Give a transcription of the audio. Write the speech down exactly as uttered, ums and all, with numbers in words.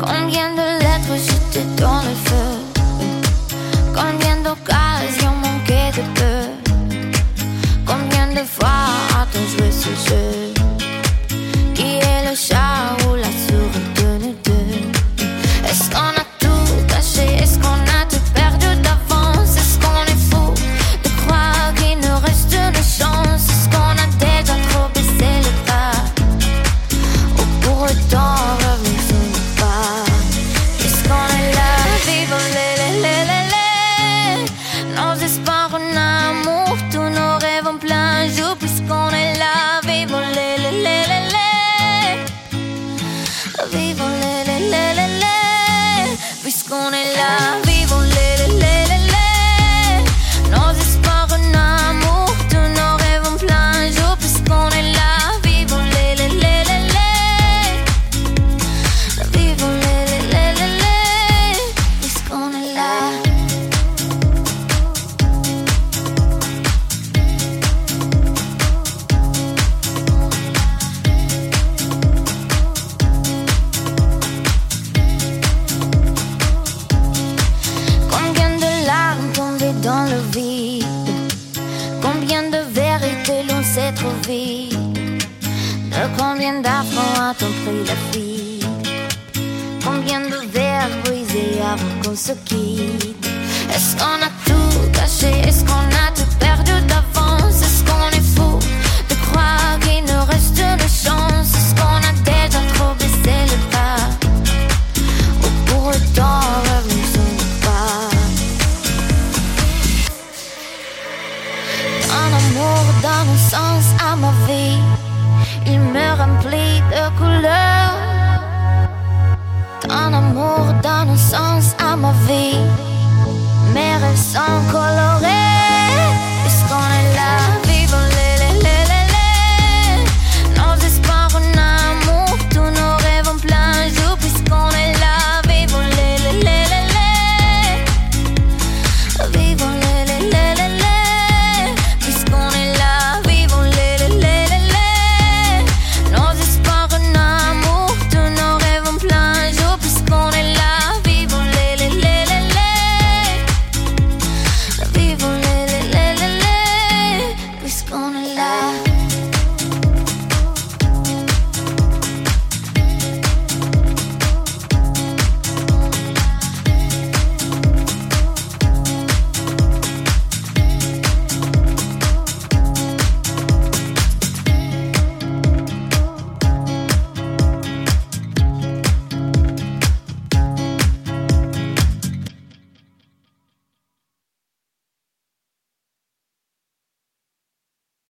Combien de lettres j'étais dans le feu, combien d'occasions manquées de peu, combien de fois a-t-on joué ce jeu? Qui est le chat ou la souris de nous deux? Est-ce qu'on a tout caché? Est-ce qu'on a tout perdu d'avance? Est-ce qu'on est fou de croire qu'il nous reste une chance? Est-ce qu'on a déjà trop baissé les pas? Ou pour autant revenir sur nos pas? Puisqu'on est là, vivons les les les les les nos espoirs en amour, tous nos rêves en plein jour. Puisqu'on est là, vivons les les les les les vivons les les les les les puisqu'on est là, vivons les les les les les nos espoirs en amour, tous nos rêves en plein jour. Puisqu'on est là, vivons les les les les les vivons les les les les les puisqu'on est là. Combien de larmes tombées dans le vide, combien de vérités l'on s'est trop vite, de combien d'affronts a-t-on pris la fuite, combien de verres brisés avant qu'on se quitte. Est-ce qu'on a tout caché? Est-ce qu'on a tout perdu d'avance? Est-ce qu'on est fou de croire qu'il nous reste une chance? Est-ce qu'on a déjà trop baissé le pas? Ou pour autant revenir sur nos pas? Un amour donne un sens à ma vie, il me remplit de couleurs. Ton amour donne un sens à ma vie, mes rêves sont colorés.